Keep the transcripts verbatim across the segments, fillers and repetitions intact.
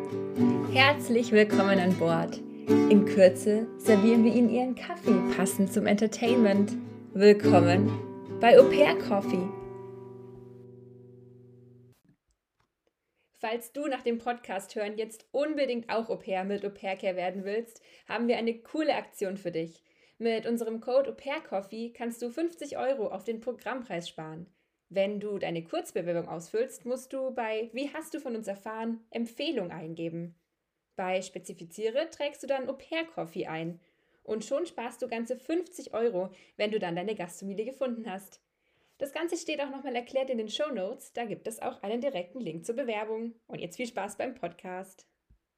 Herzlich willkommen an Bord. In Kürze servieren wir Ihnen Ihren Kaffee passend zum Entertainment. Willkommen bei Au Pair Coffee. Falls du nach dem Podcast hören jetzt unbedingt auch Au Pair mit Au Pair Care werden willst, haben wir eine coole Aktion für dich. Mit unserem Code Au Pair Coffee kannst du fünfzig Euro auf den Programmpreis sparen. Wenn du deine Kurzbewerbung ausfüllst, musst du bei Wie hast du von uns erfahren? Empfehlung eingeben. Bei Spezifiziere trägst du dann Au Pair Coffee ein. Und schon sparst du ganze fünfzig Euro, wenn du dann deine Gastfamilie gefunden hast. Das Ganze steht auch nochmal erklärt in den Shownotes, da gibt es auch einen direkten Link zur Bewerbung. Und jetzt viel Spaß beim Podcast.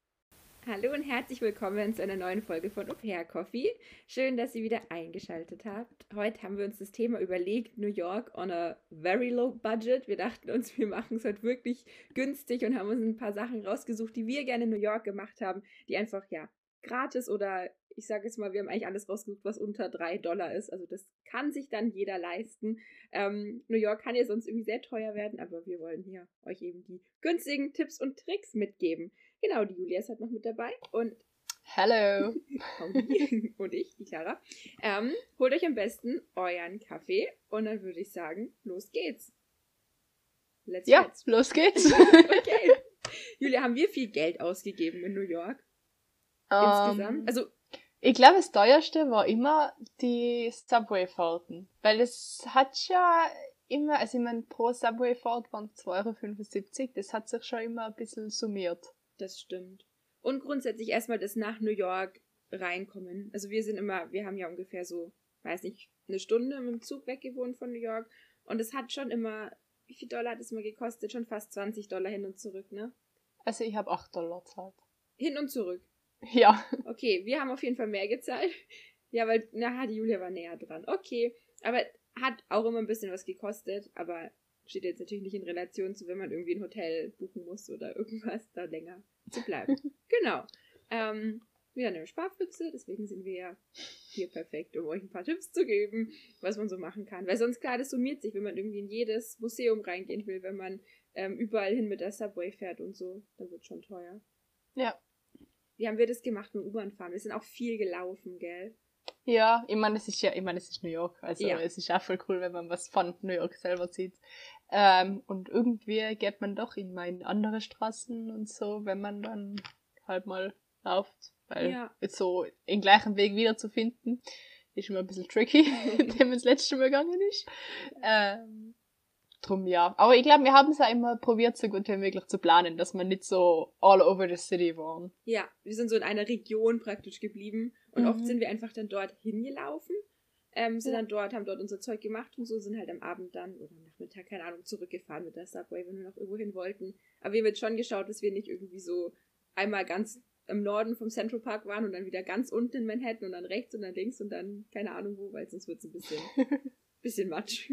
Hallo und herzlich willkommen zu einer neuen Folge von Au Pair Coffee. Schön, dass ihr wieder eingeschaltet habt. Heute haben wir uns das Thema überlegt, New York on a very low budget. Wir dachten uns, wir machen es heute wirklich günstig und haben uns ein paar Sachen rausgesucht, die wir gerne in New York gemacht haben, die einfach, ja, gratis oder ich sage jetzt mal, wir haben eigentlich alles rausgesucht, was unter drei Dollar ist. Also das kann sich dann jeder leisten. Ähm, New York kann ja sonst irgendwie sehr teuer werden, aber wir wollen hier euch eben die günstigen Tipps und Tricks mitgeben. Genau, die Julia ist halt noch mit dabei und Hello. und ich, die Clara. Ähm, holt euch am besten euren Kaffee und dann würde ich sagen, los geht's. Let's ja, let's. los geht's. Okay. Julia, haben wir viel Geld ausgegeben in New York? Um, Insgesamt? Also, ich glaube, das teuerste war immer die Subway-Fahrten. Weil es hat ja immer, also ich meine, pro Subway-Fahrt waren zwei Euro fünfundsiebzig. Das hat sich schon immer ein bisschen summiert. Das stimmt. Und grundsätzlich erstmal das nach New York reinkommen. Also wir sind immer, wir haben ja ungefähr so, weiß nicht, eine Stunde mit dem Zug weggewohnt von New York. Und es hat schon immer, wie viel Dollar hat es mal gekostet? Schon fast zwanzig Dollar hin und zurück, ne? Also ich habe acht Dollar gezahlt. Hin und zurück? Ja. Okay, wir haben auf jeden Fall mehr gezahlt. Ja, weil, na, die Julia war näher dran. Okay, aber hat auch immer ein bisschen was gekostet, aber steht jetzt natürlich nicht in Relation zu, wenn man irgendwie ein Hotel buchen muss oder irgendwas, da länger zu bleiben. Genau. Ähm, wieder eine Sparfüchse, deswegen sind wir ja hier perfekt, um euch ein paar Tipps zu geben, was man so machen kann. Weil sonst, klar, das summiert sich, wenn man irgendwie in jedes Museum reingehen will, wenn man ähm, überall hin mit der Subway fährt und so, dann wird schon teuer. Ja. Wie haben wir das gemacht mit U-Bahn fahren? Wir sind auch viel gelaufen, gell? Ja, ich meine, es ist ja, ich meine, es ist New York, also ja. Es ist auch voll cool, wenn man was von New York selber sieht. Ähm, und irgendwie geht man doch in meine andere Straßen und so, wenn man dann halt mal läuft, weil ja. jetzt so den gleichen Weg wiederzufinden, ist immer ein bisschen tricky, wenn man das letzte Mal gegangen ist. Ähm, drum ja. Aber ich glaube, wir haben es auch immer probiert, so gut wie möglich zu planen, dass wir nicht so all over the city waren. Ja, wir sind so in einer Region praktisch geblieben und Mhm. oft sind wir einfach dann dort hingelaufen, ähm, sind Ja. dann dort, haben dort unser Zeug gemacht und so, sind halt am Abend dann oder am Nachmittag, keine Ahnung, zurückgefahren mit der Subway, wenn wir noch irgendwo hin wollten. Aber wir haben jetzt schon geschaut, dass wir nicht irgendwie so einmal ganz im Norden vom Central Park waren und dann wieder ganz unten in Manhattan und dann rechts und dann links und dann keine Ahnung wo, weil sonst wird es ein bisschen, bisschen matsch.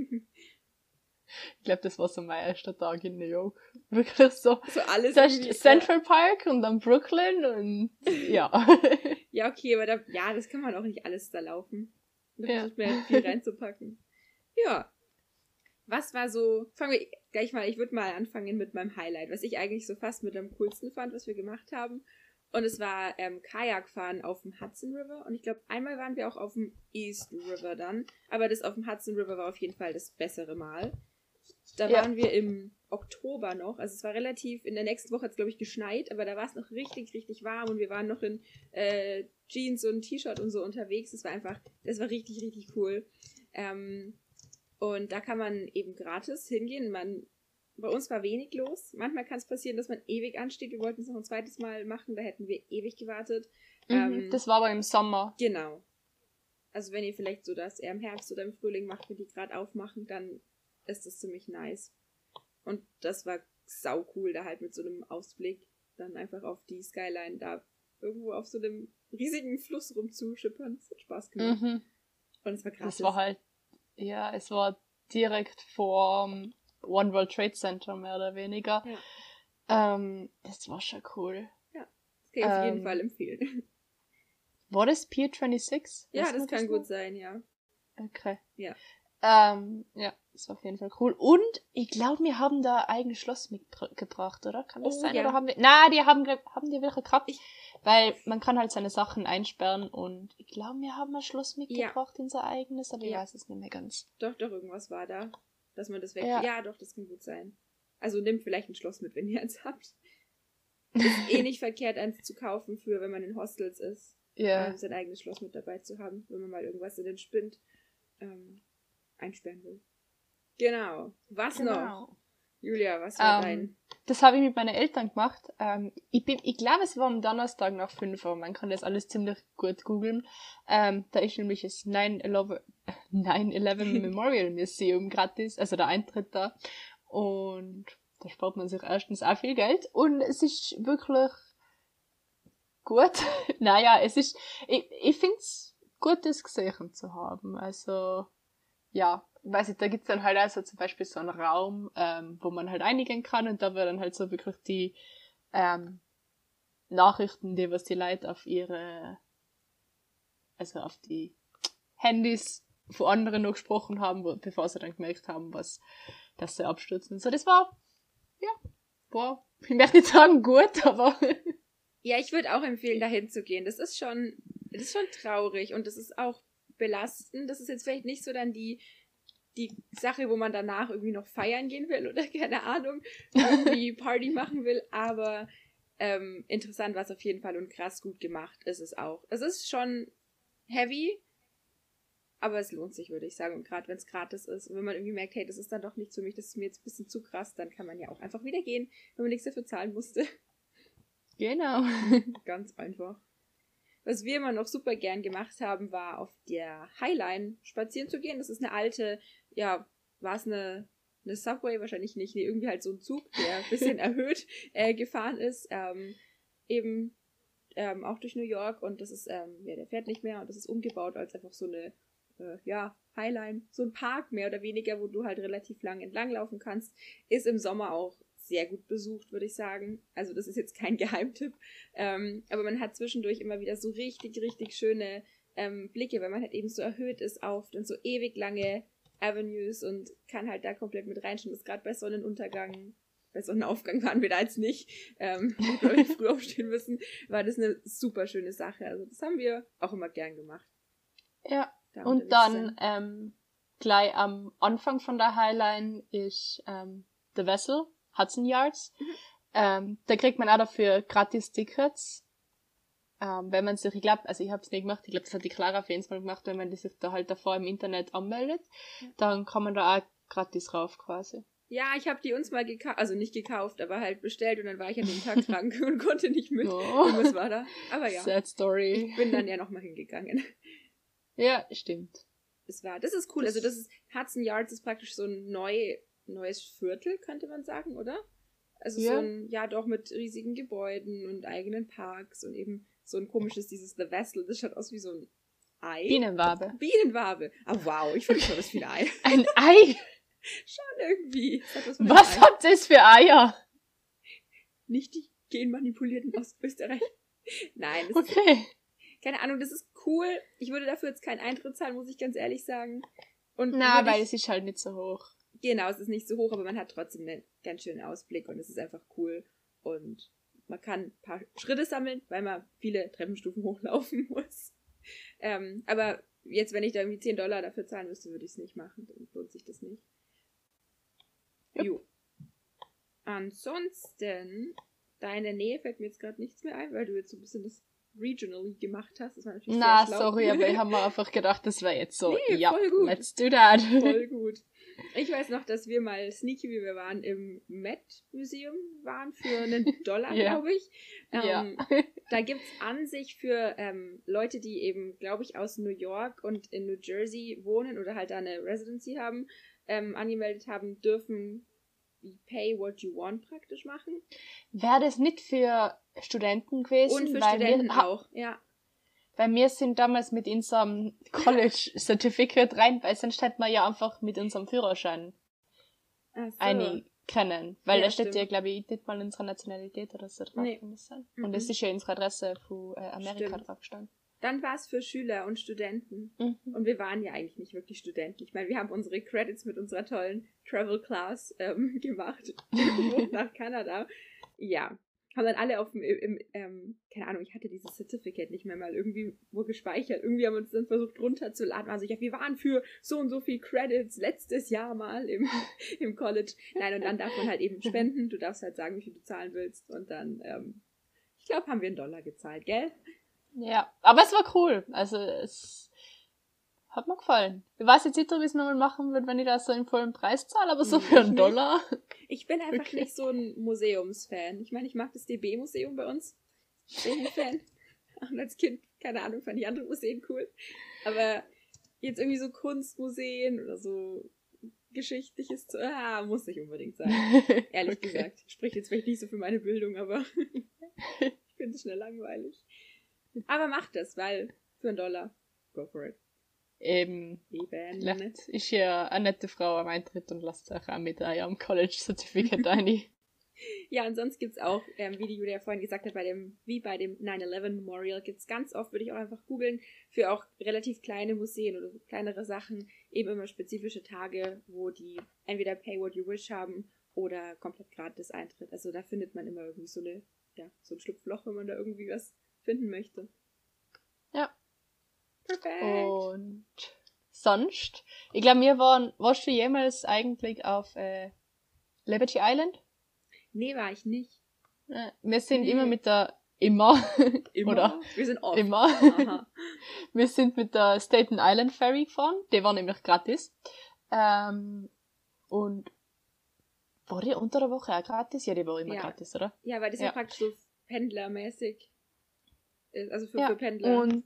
Ich glaube, das war so mein erster Tag in New York. Wirklich so. So alles Zuerst irgendwie, Central Park und dann Brooklyn und ja. Ja, okay, aber da, ja, das kann man auch nicht alles da laufen. Da Ja. versucht man ja viel reinzupacken. Ja. Was war so, fangen wir gleich mal, ich würde mal anfangen mit meinem Highlight, was ich eigentlich so fast mit am coolsten fand, was wir gemacht haben. Und es war ähm, Kajakfahren auf dem Hudson River. Und ich glaube, einmal waren wir auch auf dem East River dann. Aber das auf dem Hudson River war auf jeden Fall das bessere Mal. Da Ja. waren wir im Oktober noch. Also es war relativ, in der nächsten Woche hat es, glaube ich, geschneit. Aber da war es noch richtig, richtig warm. Und wir waren noch in äh, Jeans und T-Shirt und so unterwegs. Das war einfach, das war richtig, richtig cool. Ähm, und da kann man eben gratis hingehen. Man Bei uns war wenig los. Manchmal kann es passieren, dass man ewig ansteht. Wir wollten es noch ein zweites Mal machen, da hätten wir ewig gewartet. Mhm, ähm, das war aber im Sommer. Genau. Also wenn ihr vielleicht so das eher im Herbst oder im Frühling macht, wenn die gerade aufmachen, dann ist das ziemlich nice. Und das war sau cool, da halt mit so einem Ausblick dann einfach auf die Skyline da irgendwo auf so einem riesigen Fluss rumzuschippern. Das hat Spaß gemacht. Mhm. Und es war krass. Das war halt, ja, es war direkt vor One World Trade Center, mehr oder weniger. Ja. Ähm, das war schon cool. Ja, das kann ich auf jeden Ähm, Fall empfehlen. War das Pier sechsundzwanzig? Ja, Weißt du, das was kann war? gut sein, ja. Okay. Ja. Ähm, ja, das war auf jeden Fall cool. Und ich glaube, wir haben da ein eigenes Schloss mitgebracht, oder? Kann das Oh, sein? ja. Oder haben wir... Na, die haben, haben die welche gehabt? Ich- Weil man kann halt seine Sachen einsperren und ich glaube, wir haben ein Schloss mitgebracht, unser eigenes, aber ich Ja. weiß es nicht mehr ganz. Doch, doch, irgendwas war da. Dass man das weg... Ja. Ja, doch, das kann gut sein. Also nehmt vielleicht ein Schloss mit, wenn ihr eins habt. Ist eh nicht verkehrt, eins zu kaufen, für wenn man in Hostels ist. Ja. Ähm, sein eigenes Schloss mit dabei zu haben, wenn man mal irgendwas in den Spind ähm, einsperren will. Genau. Was noch? Genau. Julia, was war Ähm, dein... Das habe ich mit meinen Eltern gemacht. Ähm, ich bin, ich glaube, es war am Donnerstag nach fünf Uhr. Man kann das alles ziemlich gut googeln. Ähm, da ist nämlich das nine eleven Memorial Museum gratis, also der Eintritt da. Und da spart man sich erstens auch viel Geld. Und es ist wirklich gut. Naja, es ist, ich, ich finde es gut, das gesehen zu haben. Also, ja, weiß ich, da gibt's dann halt also zum Beispiel so einen Raum, ähm, wo man halt einigen kann und da wird dann halt so wirklich die ähm, Nachrichten, die was die Leute auf ihre, also auf die Handys von anderen noch gesprochen haben, wo, bevor sie dann gemerkt haben, was, dass sie abstürzen. So, das war, ja, war, ich möchte nicht sagen gut, aber Ja, ich würde auch empfehlen, dahin zu gehen. Das ist schon, das ist schon traurig und das ist auch belastend. Das ist jetzt vielleicht nicht so dann die, die Sache, wo man danach irgendwie noch feiern gehen will oder keine Ahnung, irgendwie Party machen will, aber ähm, interessant war es auf jeden Fall und krass gut gemacht ist es auch. Es ist schon heavy, aber es lohnt sich, würde ich sagen. Und gerade wenn es gratis ist und wenn man irgendwie merkt, hey, das ist dann doch nichts für mich, das ist mir jetzt ein bisschen zu krass, dann kann man ja auch einfach wieder gehen, wenn man nichts dafür zahlen musste. genau. Ganz einfach. Was wir immer noch super gern gemacht haben, war auf der Highline spazieren zu gehen. Das ist eine alte, ja, war es eine, eine Subway? Wahrscheinlich nicht. Nee, irgendwie halt so ein Zug, der ein bisschen erhöht äh, gefahren ist. Ähm, eben ähm, auch durch New York. Und das ist, ähm, ja, der fährt nicht mehr. Und das ist umgebaut als einfach so eine, äh, ja, Highline. So ein Park mehr oder weniger, wo du halt relativ lang entlang laufen kannst. Ist im Sommer auch sehr gut besucht, würde ich sagen. Also das ist jetzt kein Geheimtipp. Ähm, aber man hat zwischendurch immer wieder so richtig, richtig schöne ähm, Blicke, weil man halt eben so erhöht ist auf dann so ewig lange Avenues und kann halt da komplett mit reinschauen. Das ist gerade bei Sonnenuntergang, bei Sonnenaufgang waren wir da jetzt nicht, ähm, wo wir früh aufstehen müssen, war das eine super schöne Sache. Also das haben wir auch immer gern gemacht. Ja, da und dann ähm, gleich am Anfang von der Highline ist ähm, The Vessel, Hudson Yards. Mhm. Ähm, da kriegt man auch dafür gratis Tickets. Ähm, wenn man sich, ich glaube, also ich habe es nicht gemacht, ich glaube, das hat die Clara auf jeden Fall gemacht, wenn man sich da halt davor im Internet anmeldet, ja. Dann kann man da auch gratis rauf quasi. Ja, ich habe die uns mal gekauft, also nicht gekauft, aber halt bestellt und dann war ich an dem Tag krank und konnte nicht mit. Oh. Irgendwas war da. Aber ja. Sad story. Ich bin dann ja nochmal hingegangen. Ja, stimmt. Das war, das ist cool. Das also das ist, Hudson Yards ist praktisch so ein neu, neues Viertel, könnte man sagen, oder? Also ja. so ein, ja doch, mit riesigen Gebäuden und eigenen Parks und eben so ein komisches, dieses The Vessel, das schaut aus wie so ein Ei. Bienenwabe. Bienenwabe. Ah, wow, ich finde schon das viele Ei. Ein Ei? Schon irgendwie. Hat was was hat das für Eier? Nicht die genmanipulierten aus Österreich. Nein, das okay. ist, keine Ahnung, das ist cool. Ich würde dafür jetzt keinen Eintritt zahlen, muss ich ganz ehrlich sagen. Und Na, weil ich, es ist halt nicht so hoch. Genau, es ist nicht so hoch, aber man hat trotzdem einen ganz schönen Ausblick und es ist einfach cool. Und man kann ein paar Schritte sammeln, weil man viele Treppenstufen hochlaufen muss. Ähm, aber jetzt, wenn ich da irgendwie zehn Dollar dafür zahlen müsste, würde ich es nicht machen. Dann lohnt sich das nicht. Yep. Jo. Ansonsten, da in der Nähe fällt mir jetzt gerade nichts mehr ein, weil du jetzt so ein bisschen das regionally gemacht hast. Das war natürlich Na, sehr schlau. sorry, aber ich habe mir einfach gedacht, das wäre jetzt so, nee, ja, voll gut. let's do that. Voll gut. Ich weiß noch, dass wir mal sneaky, wie wir waren, im Met Museum waren für einen Dollar, yeah. glaube ich. Ähm, ja. Da gibt's an sich für ähm, Leute, die eben, glaube ich, aus New York und in New Jersey wohnen oder halt da eine Residency haben, ähm, angemeldet haben, dürfen Pay What You Want praktisch machen. Wäre das nicht für Studenten gewesen? Und für weil Studenten wir, auch, ja. Weil wir sind damals mit unserem College Certificate rein, weil sonst hätten wir ja einfach mit unserem Führerschein Ach so. eine können. Weil Ja, da steht stimmt. ja, glaube ich, nicht mal unsere Nationalität oder so drauf. Nee. Kann das sein? Mhm. Und das ist ja unsere Adresse von äh, Amerika Stimmt. drauf gestanden. Dann war es für Schüler und Studenten. Mhm. Und wir waren ja eigentlich nicht wirklich Studenten. Ich meine, wir haben unsere Credits mit unserer tollen Travel Class ähm, gemacht. Nach Kanada. Ja. Haben dann alle auf dem, im, ähm, keine Ahnung, ich hatte dieses Certificate nicht mehr mal irgendwie wo gespeichert. Irgendwie haben wir uns dann versucht runterzuladen. Also ja, wir waren für so und so viel Credits letztes Jahr mal im, im College. Nein, und dann darf man halt eben spenden. Du darfst halt sagen, wie viel du zahlen willst. Und dann, ähm, ich glaube, haben wir einen Dollar gezahlt, gell? Ja, aber es war cool. Also es hat mir gefallen. Ich weiß jetzt nicht, ob ich es nochmal machen würde, wenn ich das so im vollen Preis zahle, aber so für einen Dollar. Ich bin einfach Okay. nicht so ein Museumsfan. Ich meine, ich mag das D B-Museum bei uns. Bin ein Fan. Und als Kind, keine Ahnung, fand ich andere Museen cool. Aber jetzt irgendwie so Kunstmuseen oder so geschichtliches, ah, muss nicht unbedingt sein. Ehrlich Okay. gesagt. Spricht jetzt vielleicht nicht so für meine Bildung, aber ich finde es schnell langweilig. Aber mach das, weil für einen Dollar, go for it. Eben, Eben. vielleicht ist ja eine nette Frau am Eintritt und lasst euch auch mit eurem College-Certificate ein. Ja, und sonst gibt's auch, ähm, wie die Julia vorhin gesagt hat, bei dem, wie bei dem nine eleven Memorial gibt's ganz oft, würde ich auch einfach googeln, für auch relativ kleine Museen oder so kleinere Sachen, eben immer spezifische Tage, wo die entweder Pay What You Wish haben oder komplett gratis Eintritt. Also da findet man immer irgendwie so eine, ja, so ein Schlupfloch, wenn man da irgendwie was finden möchte. Ja. Perfekt. Und sonst, ich glaube, wir waren, warst du jemals eigentlich auf äh, Liberty Island? Nee, war ich nicht. Äh, wir sind Nee. immer mit der, immer, Immer? oder Wir sind oft. immer, Aha. wir sind mit der Staten Island Ferry gefahren, die war nämlich gratis. Ähm, und war die unter der Woche auch gratis? Ja, die war immer Ja. gratis, oder? Ja, weil das Ja. ja praktisch so pendlermäßig ist, also für, Ja, für Pendler. Und,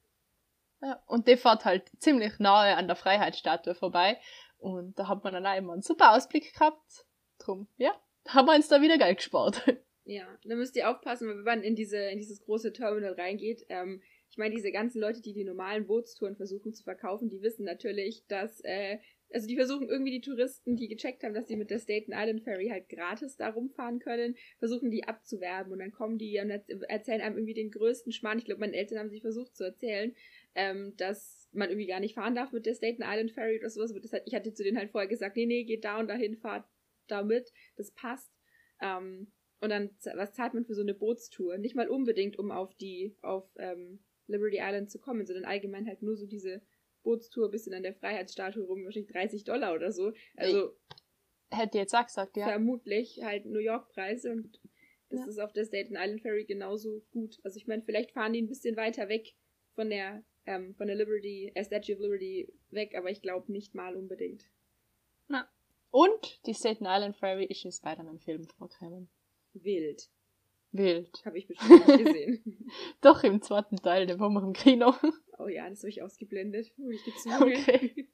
ja, und die fährt halt ziemlich nahe an der Freiheitsstatue vorbei. Und da hat man dann auch immer einen super Ausblick gehabt. Drum, ja, da haben wir uns da wieder Geld gespart. Ja, da müsst ihr aufpassen, wenn man in diese in dieses große Terminal reingeht. Ähm, ich meine, diese ganzen Leute, die die normalen Bootstouren versuchen zu verkaufen, die wissen natürlich, dass, äh, also die versuchen irgendwie die Touristen, die gecheckt haben, dass sie mit der Staten Island Ferry halt gratis da rumfahren können, versuchen die abzuwerben und dann kommen die und erzählen einem irgendwie den größten Schmarrn. Ich glaube, meine Eltern haben sich versucht zu erzählen, ähm, dass man irgendwie gar nicht fahren darf mit der Staten Island Ferry oder sowas. Aber das hat, ich hatte zu denen halt vorher gesagt, nee, nee, geht da und dahin, fahrt da mit, das passt. Ähm, Und dann, was zahlt man für so eine Bootstour? Nicht mal unbedingt, um auf die, auf ähm, Liberty Island zu kommen, sondern allgemein halt nur so diese Bootstour bis in an der Freiheitsstatue rum, wahrscheinlich dreißig Dollar oder so. Also Hätte ich jetzt auch gesagt, ja. vermutlich halt New York-Preise und das Ja. ist auf der Staten Island Ferry genauso gut. Also ich meine, vielleicht fahren die ein bisschen weiter weg von der, ähm, von der Liberty, äh, Statue of Liberty weg, aber ich glaube nicht mal unbedingt. Na. Und die Staten Island Ferry ist in Spider-Man-Film vorgekommen. Wild. Wild. Habe ich bestimmt nicht gesehen. Doch, im zweiten Teil, der war noch im Kino. Oh ja, das habe ich ausgeblendet. Muss ich gezwungen. Okay.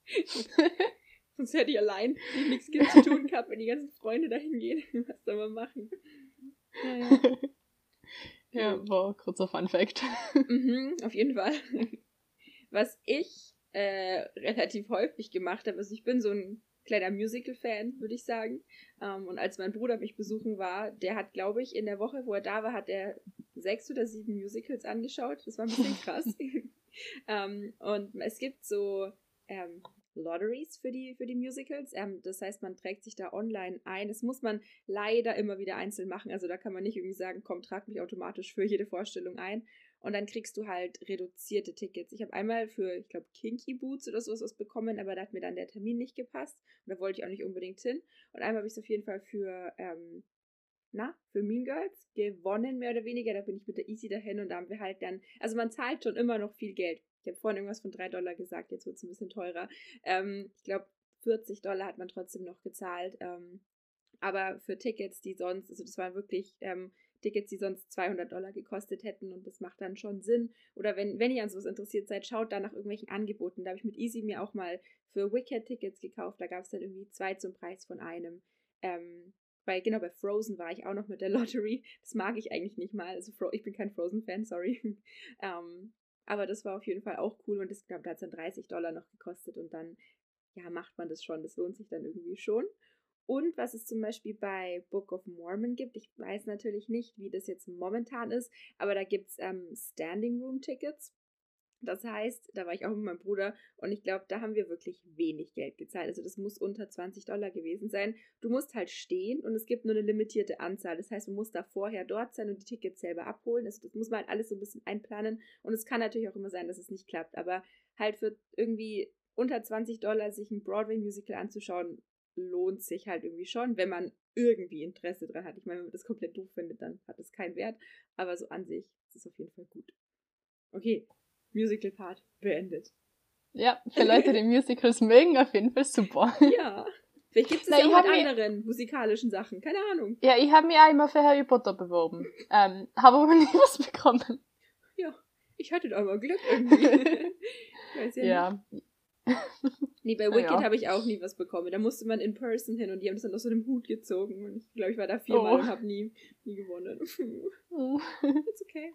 Sonst hätte ich allein nichts zu tun gehabt, wenn die ganzen Freunde dahin gehen. Was soll man machen? Naja. Ja, war ein kurzer Fun-Fact. Mhm, auf jeden Fall. Was ich äh, relativ häufig gemacht habe, also ich bin so ein kleiner Musical-Fan, würde ich sagen. Um, und als mein Bruder mich besuchen war, der hat, glaube ich, in der Woche, wo er da war, hat er sechs oder sieben Musicals angeschaut. Das war ein bisschen krass. um, und es gibt so ähm, Lotteries für die, für die Musicals. Ähm, das heißt, man trägt sich da online ein. Das muss man leider immer wieder einzeln machen. Also da kann man nicht irgendwie sagen, komm, trag mich automatisch für jede Vorstellung ein. Und dann kriegst du halt reduzierte Tickets. Ich habe einmal für, ich glaube, Kinky Boots oder sowas was bekommen, aber da hat mir dann der Termin nicht gepasst. Und da wollte ich auch nicht unbedingt hin. Und einmal habe ich es auf jeden Fall für, ähm, na, für Mean Girls gewonnen, mehr oder weniger. Da bin ich mit der Easy dahin und da haben wir halt dann, also man zahlt schon immer noch viel Geld. Ich habe vorhin irgendwas von drei Dollar gesagt, jetzt wird es ein bisschen teurer. Ähm, ich glaube, vierzig Dollar hat man trotzdem noch gezahlt. Ähm, aber für Tickets, die sonst, also das waren wirklich ähm, Tickets, die sonst zweihundert Dollar gekostet hätten und das macht dann schon Sinn. Oder wenn, wenn ihr an sowas interessiert seid, schaut da nach irgendwelchen Angeboten. Da habe ich mit Easy mir auch mal für Wicked Tickets gekauft. Da gab es dann irgendwie zwei zum Preis von einem. Ähm, weil genau bei Frozen war ich auch noch mit der Lottery. Das mag ich eigentlich nicht mal. Also Fro- ich bin kein Frozen-Fan, sorry. ähm, aber das war auf jeden Fall auch cool und ich glaube, da hat es dann dreißig Dollar noch gekostet und dann, ja, macht man das schon. Das lohnt sich dann irgendwie schon. Und was es zum Beispiel bei Book of Mormon gibt, ich weiß natürlich nicht, wie das jetzt momentan ist, aber da gibt es ähm, Standing Room Tickets. Das heißt, da war ich auch mit meinem Bruder und ich glaube, da haben wir wirklich wenig Geld gezahlt. Also das muss unter zwanzig Dollar gewesen sein. Du musst halt stehen und es gibt nur eine limitierte Anzahl. Das heißt, man muss da vorher dort sein und die Tickets selber abholen. Also das muss man halt alles so ein bisschen einplanen. Und es kann natürlich auch immer sein, dass es nicht klappt. Aber halt für irgendwie unter zwanzig Dollar sich ein Broadway-Musical anzuschauen, lohnt sich halt irgendwie schon, wenn man irgendwie Interesse dran hat. Ich meine, wenn man das komplett doof findet, dann hat es keinen Wert. Aber so an sich ist es auf jeden Fall gut. Okay. Musical-Part beendet. Ja, für Leute, die Musicals mögen, auf jeden Fall super. Ja. Vielleicht gibt es ja auch mit anderen musikalischen Sachen. Keine Ahnung. Ja, ich habe mich auch immer für Harry Potter beworben. ähm, habe aber nie was bekommen. Ja, ich hatte da mal Glück irgendwie. Weiß ja, ja. nicht. Nee, bei Wicked ja. habe ich auch nie was bekommen. Da musste man in person hin und die haben das dann aus so einem Hut gezogen. Und ich glaube, ich war da viermal oh. und habe nie, nie gewonnen. Ist okay.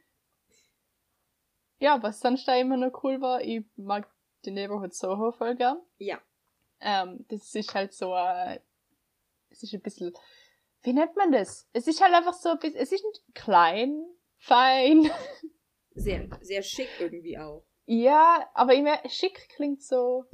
Ja, was sonst da immer noch cool war, ich mag die Neighborhood Soho voll gern. Ja. Ähm, das ist halt so, äh, es ist ein bisschen, wie nennt man das? Es ist halt einfach so ein bisschen, es ist nicht klein, fein. Sehr, sehr schick irgendwie auch. Ja, aber immer schick klingt so.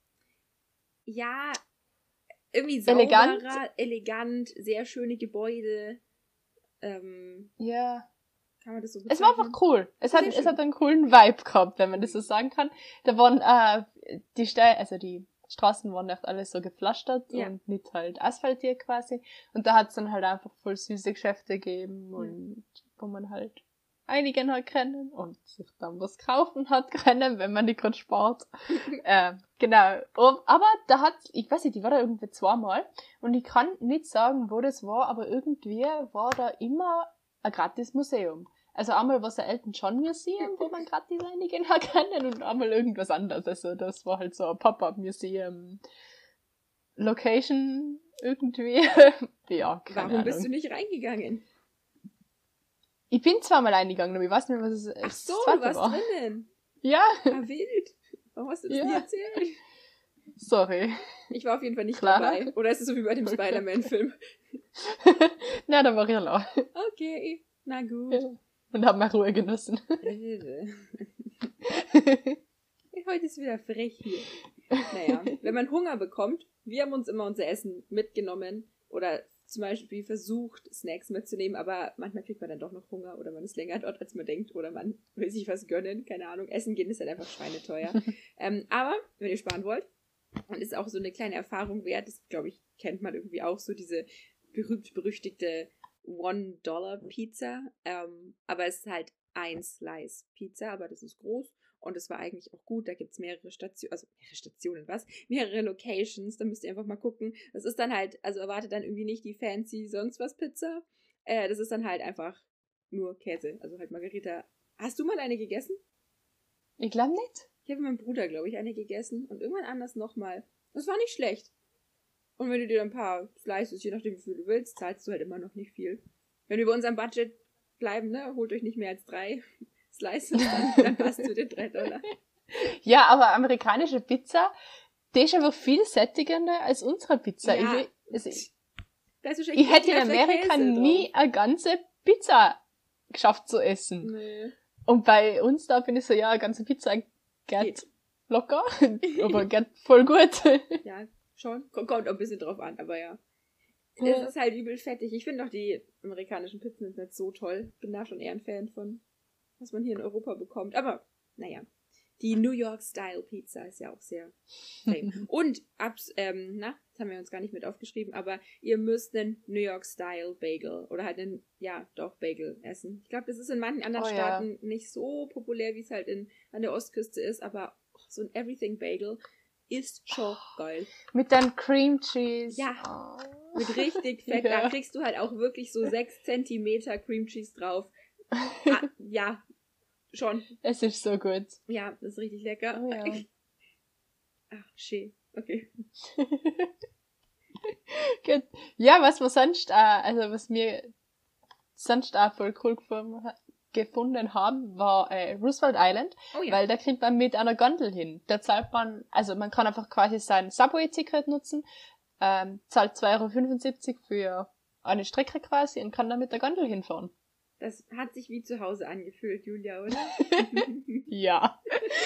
Ja, irgendwie sauberer, elegant, elegant sehr schöne Gebäude. Ähm, ja. Kann man das so es war einfach cool. Es hat, es hat einen coolen Vibe gehabt, wenn man das so sagen kann. Da waren, äh, die Steine, also die Straßen waren echt alles so gepflastert ja. und nicht halt asphaltiert quasi. Und da hat es dann halt einfach voll süße Geschäfte gegeben und ja. wo man halt einigen hat können und sich dann was kaufen hat können, wenn man nicht gerade spart. äh, genau. Um, aber da hat, ich weiß nicht, die war da irgendwie zweimal und ich kann nicht sagen, wo das war, aber irgendwie war da immer ein gratis Museum. Also einmal war es ein Elton John Museum, wo man gratis einigen hat können und einmal irgendwas anderes. Also das war halt so ein Pop-up Museum Location irgendwie. ja, keine Warum Ahnung. bist du nicht reingegangen? Ich bin zweimal reingegangen, aber ich weiß nicht mehr, was es ist. Ach so, du warst war. drinnen. Ja. Ah, wild. Warum hast du das ja. nie erzählt? Sorry. Ich war auf jeden Fall nicht Klar. dabei. Oder ist es so wie bei dem Spider-Man-Film? Na, da war ich allein. Okay, na gut. Ja. Und hab mal Ruhe genossen. Heute ist wieder frech hier. Naja, wenn man Hunger bekommt, wir haben uns immer unser Essen mitgenommen oder zum Beispiel versucht, Snacks mitzunehmen, aber manchmal kriegt man dann doch noch Hunger oder man ist länger dort, als man denkt oder man will sich was gönnen, keine Ahnung. Essen gehen ist halt einfach schweineteuer. ähm, aber, wenn ihr sparen wollt, dann ist auch so eine kleine Erfahrung wert, das, glaube ich, kennt man irgendwie auch, so diese berühmt-berüchtigte One-Dollar-Pizza, ähm, aber es ist halt ein Slice-Pizza, aber das ist groß und es war eigentlich auch gut, da gibt es mehrere Stationen, also mehrere Stationen, was? Mehrere Locations, da müsst ihr einfach mal gucken. Das ist dann halt, also erwartet dann irgendwie nicht die fancy sonst was Pizza, äh, das ist dann halt einfach nur Käse, also halt Margarita. Hast du mal eine gegessen? Ich glaube nicht. Ich habe mit meinem Bruder, glaube ich, eine gegessen und irgendwann anders nochmal. Das war nicht schlecht. Und wenn du dir ein paar Slices, je nachdem wie viel du willst, zahlst du halt immer noch nicht viel. Wenn wir bei unserem Budget bleiben, ne, holt euch nicht mehr als drei Slices, dann, dann passt zu den drei Dollar. Ja, aber amerikanische Pizza, die ist aber viel sättigender als unsere Pizza. Ja, ich, also ich, ich hätte in Amerika nie eine ganze Pizza geschafft zu essen. Nee. Und bei uns da bin ich so, ja, eine ganze Pizza geht, geht. locker, aber geht voll gut. Ja, schon. Kommt auch ein bisschen drauf an, aber ja. ja. Es ist halt übel fettig. Ich finde auch die amerikanischen Pizzen sind nicht so toll. Bin da schon eher ein Fan von, was man hier in Europa bekommt. Aber, naja. Die New York Style Pizza ist ja auch sehr fame. Und, abs, ähm, na, das haben wir uns gar nicht mit aufgeschrieben, aber ihr müsst einen New York Style Bagel oder halt einen, ja, doch, Bagel essen. Ich glaube, das ist in manchen anderen oh, Staaten ja. nicht so populär, wie es halt in, an der Ostküste ist, aber oh, so ein Everything Bagel ist schon oh, geil. Mit dann Cream Cheese. Ja, oh. mit richtig Fett. Ja. Da kriegst du halt auch wirklich so sechs Zentimeter Cream Cheese drauf. Ah, ja, schon. Es ist so gut. Ja, das ist richtig lecker. Oh, ja. Ach, schön. Okay. Gut. Ja, was wir sonst, äh, also was wir sonst auch voll cool gefunden haben, war äh, Roosevelt Island, oh, ja. weil da kriegt man mit einer Gondel hin. Da zahlt man, also man kann einfach quasi sein Subway-Ticket nutzen, ähm, zahlt zwei Euro fünfundsiebzig für eine Strecke quasi und kann dann mit der Gondel hinfahren. Das hat sich wie zu Hause angefühlt, Julia, oder? Ja.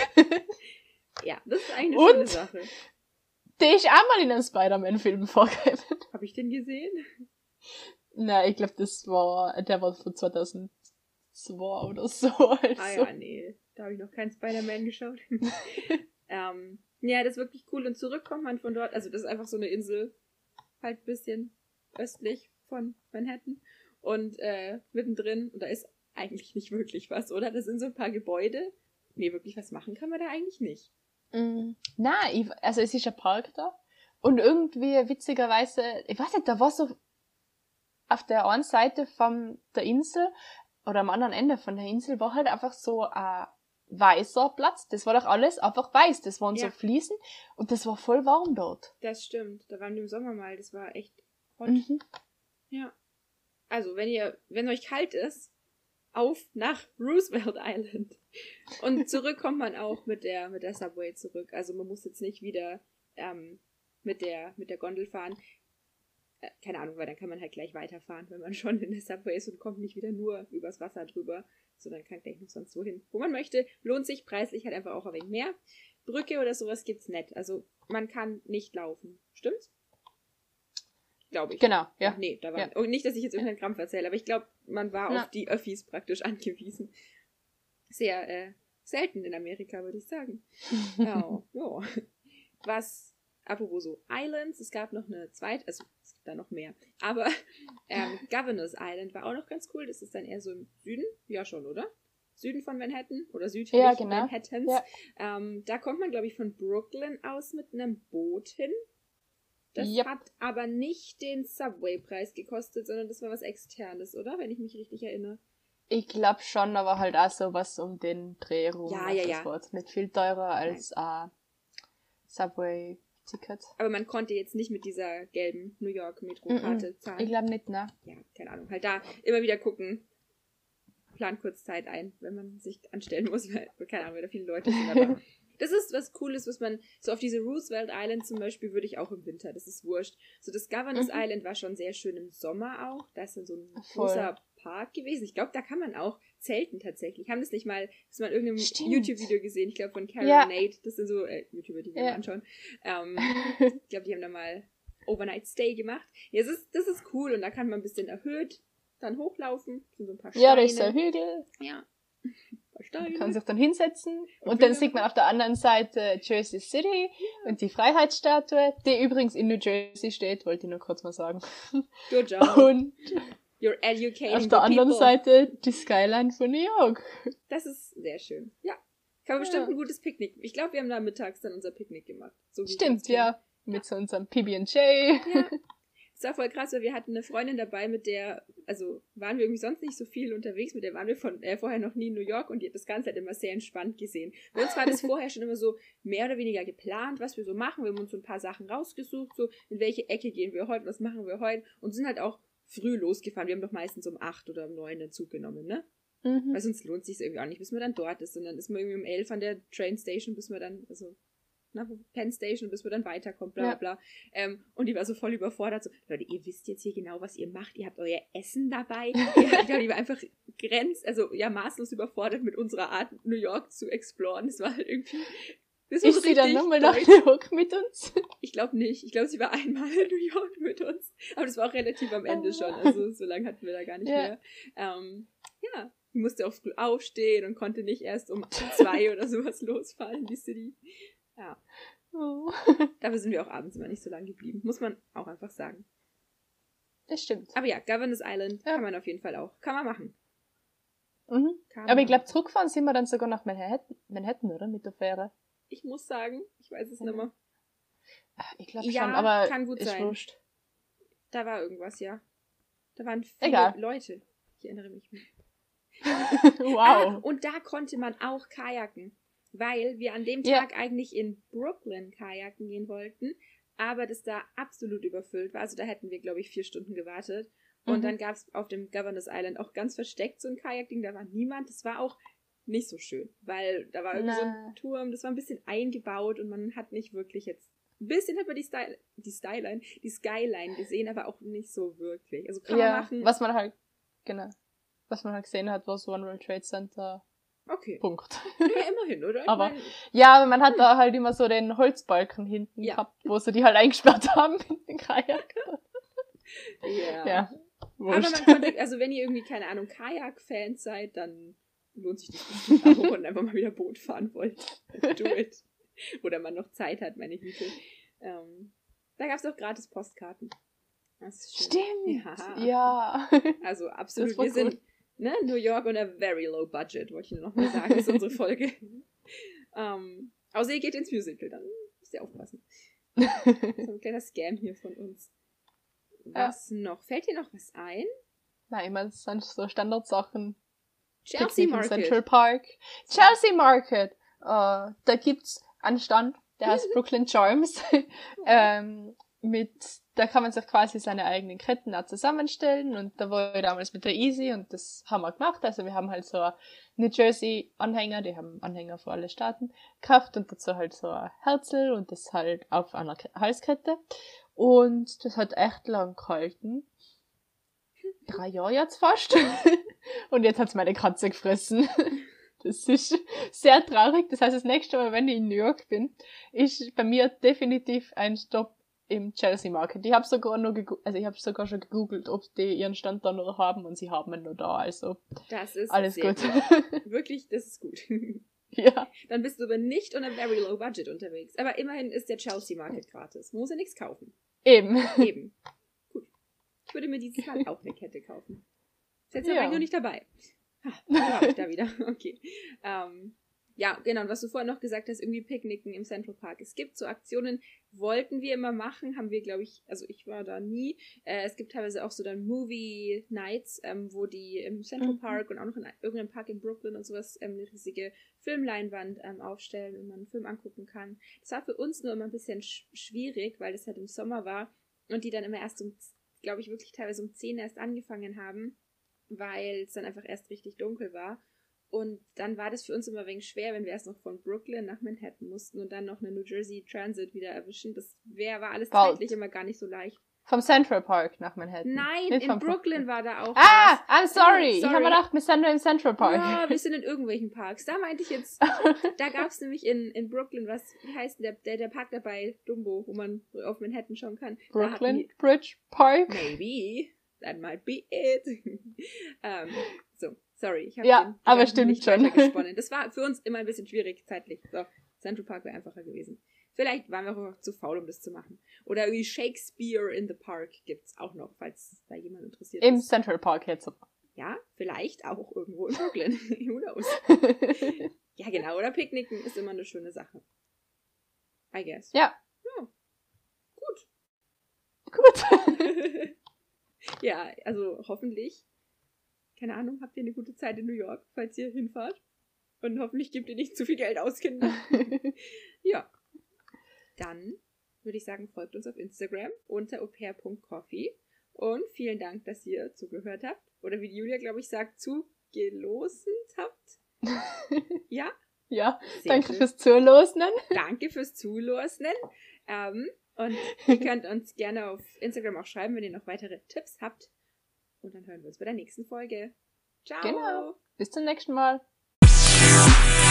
Ja, das ist eigentlich eine Und? schöne Sache. Der ist auch mal in einem Spider-Man-Film vorgekommen. Hab ich den gesehen? Nein, ich glaube, das war, der war von zweitausendzwei oder so. Also. Ah ja, nee, da habe ich noch keinen Spider-Man geschaut. ähm, ja, das ist wirklich cool. Und zurück kommt man von dort, also das ist einfach so eine Insel, halt ein bisschen östlich von Manhattan. Und äh, mittendrin, und da ist eigentlich nicht wirklich was, oder? Das sind so ein paar Gebäude. Nee, wirklich was machen kann man da eigentlich nicht. Mm, nein, ich, also es ist ein Park da. Und irgendwie, witzigerweise, ich weiß nicht, da war so auf der einen Seite von der Insel oder am anderen Ende von der Insel war halt einfach so ein weißer Platz. Das war doch alles einfach weiß. Das waren Ja. so Fliesen und das war voll warm dort. Das stimmt. Da waren wir im Sommer mal. Das war echt hot. Mhm. Ja. Also, wenn ihr, wenn euch kalt ist, auf nach Roosevelt Island. Und zurück kommt man auch mit der, mit der Subway zurück. Also man muss jetzt nicht wieder ähm, mit der, mit der Gondel fahren. Äh, keine Ahnung, weil dann kann man halt gleich weiterfahren, wenn man schon in der Subway ist und kommt nicht wieder nur übers Wasser drüber, sondern kann gleich noch sonst wohin, wo man möchte. Lohnt sich preislich halt einfach auch ein wenig mehr. Brücke oder sowas gibt's nicht. Also man kann nicht laufen. Stimmt's? Glaube ich. Genau, ja. Ach, nee, da war. Ja. Und nicht, dass ich jetzt irgendeinen Krampf erzähle, aber ich glaube, man war Na. auf die Öffis praktisch angewiesen. Sehr äh, selten in Amerika, würde ich sagen. Oh, ja. Was, apropos so Islands, es gab noch eine zweite, also es gibt da noch mehr, aber ähm, Governor's Island war auch noch ganz cool. Das ist dann eher so im Süden, ja schon, oder? Süden von Manhattan oder südlich Ja, genau. Manhattans. Ja. Ähm, da kommt man, glaube ich, von Brooklyn aus mit einem Boot hin. Das Yep. hat aber nicht den Subway-Preis gekostet, sondern das war was Externes, oder? Wenn ich mich richtig erinnere. Ich glaube schon, aber halt auch so was um den Dreh rum. Ja, Also ja, das ja. war jetzt nicht viel teurer als ein Subway-Ticket. Aber man konnte jetzt nicht mit dieser gelben New York-Metro-Karte Ich zahlen. glaube nicht, ne? Ja, keine Ahnung. Halt da immer wieder gucken. Plan kurz Zeit ein, wenn man sich anstellen muss, weil, keine Ahnung, weil da viele Leute sind. Aber das ist was Cooles, was man, so auf diese Roosevelt Island zum Beispiel würde ich auch im Winter, das ist wurscht. So das Governor's Mhm. Island war schon sehr schön im Sommer auch. Da ist dann so ein Voll. großer Park gewesen. Ich glaube, da kann man auch zelten tatsächlich. Haben das nicht mal, das mal in irgendeinem Stimmt. YouTube-Video gesehen, ich glaube von Carol Ja. Nate. Das sind so äh, YouTuber, die wir Ja. anschauen. Ähm, ich glaube, die haben da mal Overnight Stay gemacht. Ja, das ist, das ist cool und da kann man ein bisschen erhöht dann hochlaufen. Das sind so ein paar Steine. Ja, da ist so ein Hügel. Ja. Ein paar Steine. Man kann sich dann hinsetzen. Und Und dann wieder- sieht man auf der anderen Seite Jersey City und die Freiheitsstatue, die übrigens in New Jersey steht, wollte ich nur kurz mal sagen. Good job. Und You're educating auf the der anderen people. Seite die Skyline von New York. Das ist sehr schön. Ja. Kann man bestimmt Ja. ein gutes Picknick. Ich glaube, wir haben da mittags dann unser Picknick gemacht. So wie ich Stimmt, das kenne. ja. Mit so unserem P B und J. Ja. Das war voll krass, weil wir hatten eine Freundin dabei, mit der, also waren wir irgendwie sonst nicht so viel unterwegs, mit der waren wir von, äh, vorher noch nie in New York und die hat das Ganze halt immer sehr entspannt gesehen. Bei uns war das vorher schon immer so mehr oder weniger geplant, was wir so machen. Wir haben uns so ein paar Sachen rausgesucht, so in welche Ecke gehen wir heute, was machen wir heute und sind halt auch früh losgefahren. Wir haben doch meistens um acht oder um neun den Zug genommen, ne? Mhm. Weil sonst lohnt es sich irgendwie auch nicht, bis man dann dort ist. Und dann ist man irgendwie um elf an der Train Station, bis man dann, also, na, Penn Station, bis man dann weiterkommt, bla bla Ja. bla. Ähm, und die war so voll überfordert, so, Leute, ihr wisst jetzt hier genau, was ihr macht, ihr habt euer Essen dabei. Ja, die war einfach grenz, also ja, maßlos überfordert mit unserer Art, New York zu exploren. Das war halt irgendwie. Das war Ist so sie dann richtig nochmal nach deutsch. New York mit uns? Ich glaube nicht. Ich glaube, sie war einmal in New York mit uns. Aber das war auch relativ am Ende schon. Also so lange hatten wir da gar nicht Ja. mehr. Ähm, ja, die musste auch früh aufstehen und konnte nicht erst um zwei oder sowas losfahren in die City. Ja, Oh. dafür sind wir auch abends immer nicht so lange geblieben. Muss man auch einfach sagen. Das stimmt. Aber ja, Governor's Island Ja. kann man auf jeden Fall auch. Kann man machen. Mhm. Kann Aber man. ich glaube, zurückfahren sind wir dann sogar nach Manhattan, Manhattan oder? Mit der Fähre. Ich muss sagen, ich weiß es Ja. nicht mehr. Ich glaube Ja, schon, aber kann gut ist sein. wurscht. Da war irgendwas, ja. Da waren viele Egal. Leute. Ich erinnere mich nicht. Wow. Ah, und da konnte man auch kajaken, weil wir an dem Ja. Tag eigentlich in Brooklyn kajaken gehen wollten, aber das da absolut überfüllt war. Also da hätten wir, glaube ich, vier Stunden gewartet. Und Mhm. dann gab es auf dem Governor's Island auch ganz versteckt so ein Kajakding, da war niemand. Das war auch nicht so schön, weil da war irgendwie so Na. ein Turm, das war ein bisschen eingebaut und man hat nicht wirklich jetzt... Ein bisschen hat man die, Style, die Skyline, die Skyline gesehen, aber auch nicht so wirklich. Also kann ja, man machen. was man halt, genau. was man halt gesehen hat, war so ein World Trade Center. Okay. Punkt. Ja, immerhin, oder? Ich aber, mein, ja, aber man hat da halt immer so den Holzbalken hinten Ja. gehabt, wo sie die halt eingesperrt haben in den Kajak. ja. Ja. Aber Wurscht. man konnte, also wenn ihr irgendwie, keine Ahnung, Kajak-Fans seid, dann lohnt sich das bestimmt auch und einfach mal wieder Boot fahren wollt. Do it. Oder man noch Zeit hat, meine Güte. Ähm, da gab es auch gratis Postkarten. Das ist schön. Stimmt. Ja. Ja. Also absolut. Das war Wir sind cool. ne, New York on a very low budget, wollte ich nur noch mal sagen, ist unsere Folge. ähm, außer ihr geht ins Musical, dann müsst ihr aufpassen. So ein kleiner Scam hier von uns. Was noch? Fällt dir noch was ein? Nein, ich meine, das sind so Standardsachen. Chelsea Picknick im Market. Central Park. Chelsea Market. Uh, da gibt's einen Stand, der heißt Brooklyn Charms. ähm, mit, da kann man sich quasi seine eigenen Ketten auch zusammenstellen und da war ich damals mit der Easy und das haben wir gemacht. Also wir haben halt so ein New Jersey Anhänger, die haben Anhänger für alle Staaten gekauft und dazu halt so ein Herzl und das halt auf einer Ke- Halskette. Und das hat echt lang gehalten. Drei Jahre jetzt fast. Und jetzt hat's meine Katze gefressen. Das ist sehr traurig. Das heißt, das nächste Mal, wenn ich in New York bin, ist bei mir definitiv ein Stopp im Chelsea Market. Ich habe sogar noch gegu- also ich habe sogar schon gegoogelt, ob die ihren Stand da noch haben und sie haben ihn noch da. Also Das ist alles sehr gut. Wirklich, das ist gut. Ja. Dann bist du aber nicht on a very low budget unterwegs. Aber immerhin ist der Chelsea Market gratis. Man muss ja nichts kaufen. Eben. Eben. Gut. Ich würde mir dieses Mal auch eine Kette kaufen. Ist jetzt aber Ja. nur nicht dabei. Ha, da war ich da wieder. Okay. Ähm, ja, genau. Und was du vorhin noch gesagt hast, irgendwie Picknicken im Central Park. Es gibt so Aktionen, wollten wir immer machen, haben wir, glaube ich, also ich war da nie. Äh, es gibt teilweise auch so dann Movie Nights, ähm, wo die im Central Mhm. Park und auch noch in irgendeinem Park in Brooklyn und sowas ähm, eine riesige Filmleinwand ähm, aufstellen und man einen Film angucken kann. Das war für uns nur immer ein bisschen sch- schwierig, weil das halt im Sommer war und die dann immer erst um, glaube ich, wirklich teilweise um zehn erst angefangen haben, weil es dann einfach erst richtig dunkel war. Und dann war das für uns immer ein wenig schwer, wenn wir erst noch von Brooklyn nach Manhattan mussten und dann noch eine New Jersey Transit wieder erwischen. Das wär, war alles Bald. zeitlich immer gar nicht so leicht. Vom Central Park nach Manhattan. Nein, Nicht in vom- Brooklyn war da auch Ah, I'm was. sorry. Oh, Ich habe mir gedacht, wir sind nur im Central Park. Ja, wir sind in irgendwelchen Parks. Da meinte ich jetzt, da gab es nämlich in, in Brooklyn, was, wie heißt denn der, der, der Park dabei, Dumbo, wo man auf Manhattan schauen kann. Da hatten Brooklyn die- Bridge Park. Maybe. That might be it. ähm, so, sorry. Ich habe Ja, den aber Gedanken stimmt nicht schon. weitergesponnen. Das war für uns immer ein bisschen schwierig zeitlich. So, Central Park wäre einfacher gewesen. Vielleicht waren wir auch einfach zu faul, um das zu machen. Oder wie Shakespeare in the Park gibt's auch noch, falls da jemand interessiert Im ist. Central Park jetzt. Ja, vielleicht auch irgendwo in Brooklyn. Who knows? Ja, genau. Oder Picknicken ist immer eine schöne Sache. I guess. Ja. Ja. Gut. Gut. Ja, also hoffentlich, keine Ahnung, habt ihr eine gute Zeit in New York, falls ihr hinfahrt. Und hoffentlich gebt ihr nicht zu viel Geld aus, Kinder. Ja. Dann würde ich sagen, folgt uns auf Instagram unter au-pair punkt coffee. Und vielen Dank, dass ihr zugehört habt. Oder wie die Julia, glaube ich, sagt, zugelosend habt. Ja? Ja, Sehr danke schön. fürs Zuhören. Danke fürs Zuhören. Ähm, und ihr könnt uns gerne auf Instagram auch schreiben, wenn ihr noch weitere Tipps habt. Und dann hören wir uns bei der nächsten Folge. Ciao! Genau. Bis zum nächsten Mal.